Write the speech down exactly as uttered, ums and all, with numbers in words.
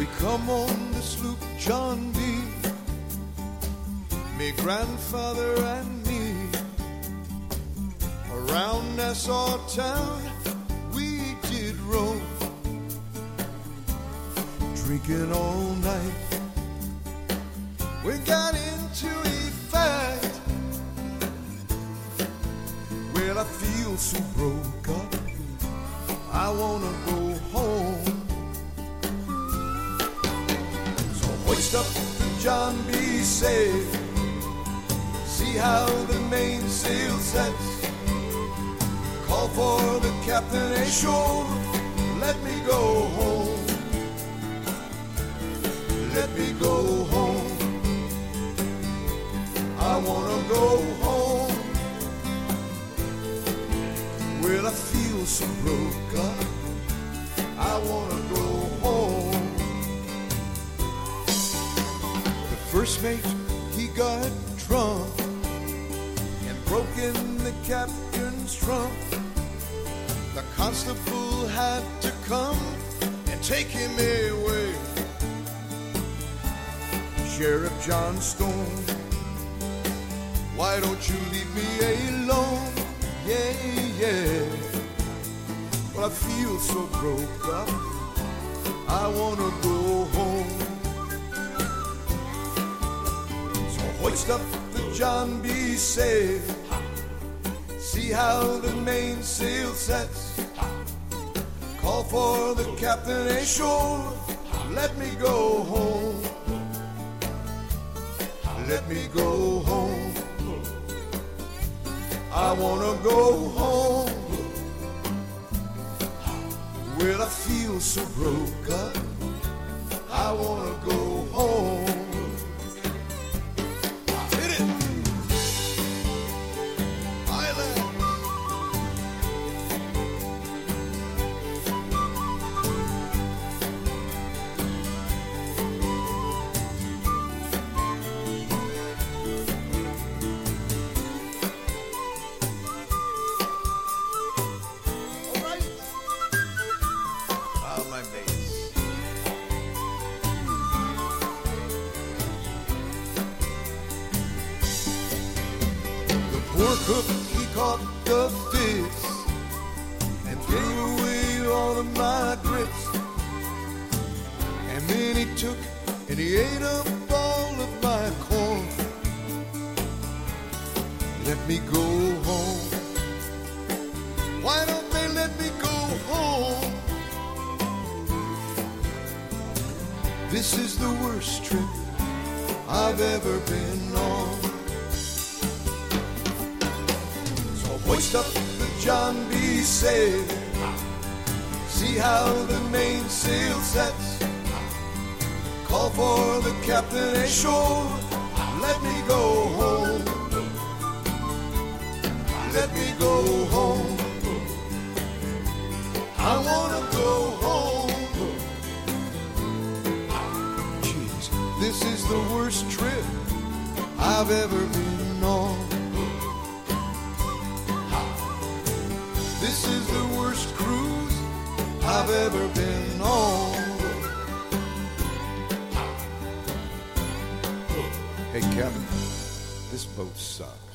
We come on the sloop John B, me grandfather and me. Around Nassau town we did roam, drinking all night. We got into a fight. Well, I feel so broke up, I wanna go home. So hoist up the John B. sail, see how the mainsail sets. Call for the captain ashore, let me go home. Let me go home. I wanna go home. Well, I feel so broke up, I wanna go home. The first mate, he got drunk and broke in the captain's trunk. The constable had to come and take him away. Sheriff John Stone, why don't you leave me alone? Yeah, yeah. Well, I feel so broke up, I wanna go home. So hoist up the John B. sail, see how the mainsail sets. Call for the captain ashore, let me go home. Let me go home. I wanna go home. Well, I feel so broke up, I wanna go home. Hit it! Island! Poor cook, he caught the fish and gave away all of my grits. And then he took and he ate up all of my corn. Let me go home. Why don't they let me go home? This is the worst trip I've ever been on. Hoist up the John B. sail, see how the mainsail sets. Call for the captain ashore, let me go home. Let me go home. I wanna go home. Jeez, this is the worst trip I've ever been on. This is the worst cruise I've ever been on. Hey, Kevin, this boat sucks.